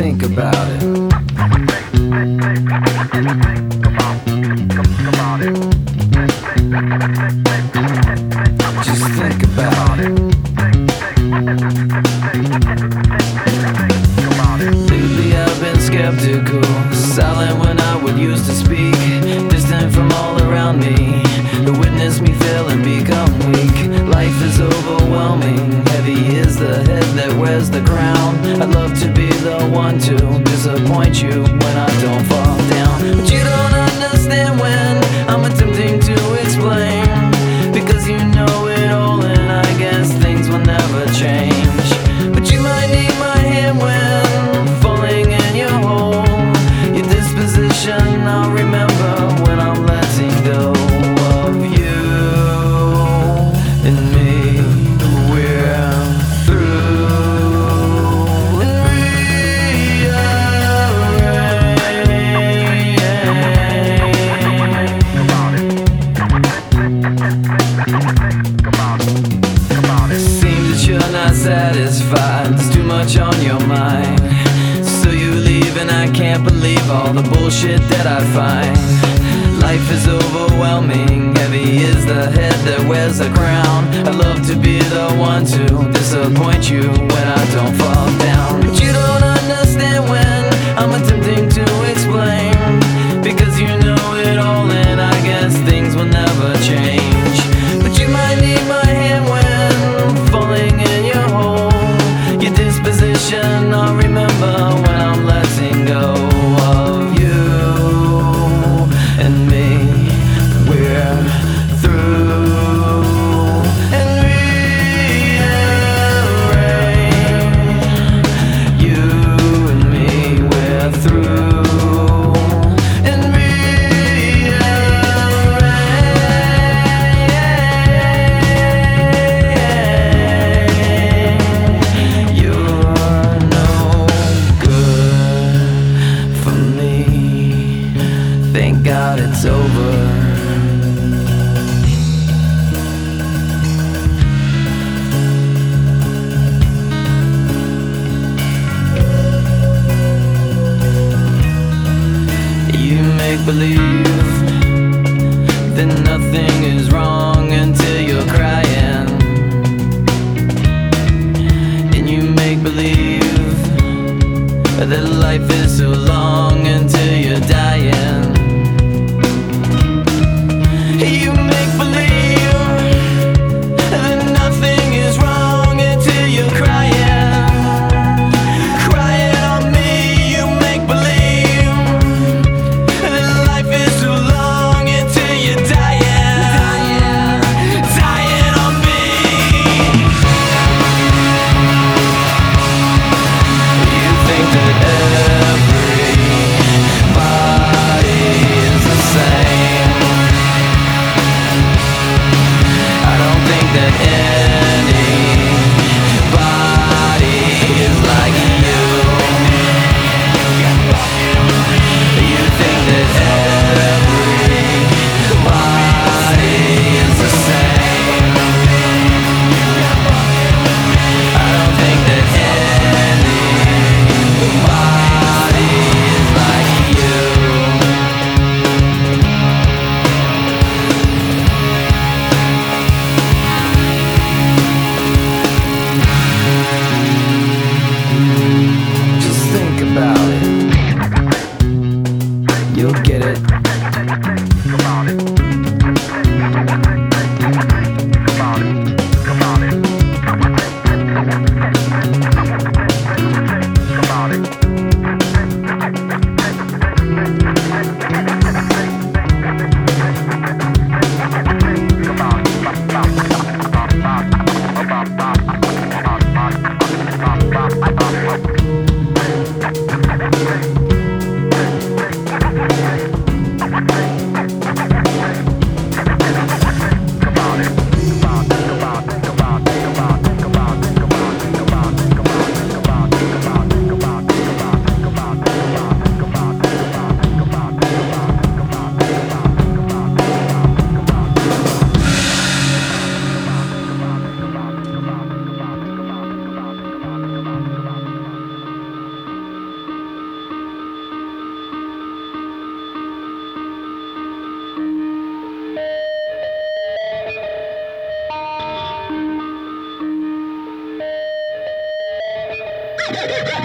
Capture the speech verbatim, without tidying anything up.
think about it. Just think about it. Lately I've been skeptical, silent when I would used to speak, distant from all around me, to witness me fail and become weak. Life is overwhelming, heavy is the head that wears the crown. I'd love to be the one to disappoint you when I don't fall down, but you don't understand when I'm attempting to explain, because you know it all and I guess things will never change. But you might need my hand when falling in your hole. Your disposition I'll remember when I'm letting go of you and me. We're through and seems that you're not satisfied, there's too much on your mind. So you leave and I can't believe all the bullshit that I find. Life is overwhelming, heavy is the head that wears a crown. I'd love to be the one to disappoint you when I don't fall down, but you don't understand when I'm attempting to explain, because you know it all and I guess things will never change. But you might need my hand when falling in your hole. Your disposition I'll remember when I'm letting go of you and me. We're through and rearrange. You and me, we're through and rearrange. You're no good for me. Thank God it's over. You make believe that nothing is wrong until you're crying, and you make believe that life is so long until you're dying. You make believe that nothing is wrong until you're crying, crying on me. You make believe that life is Hey!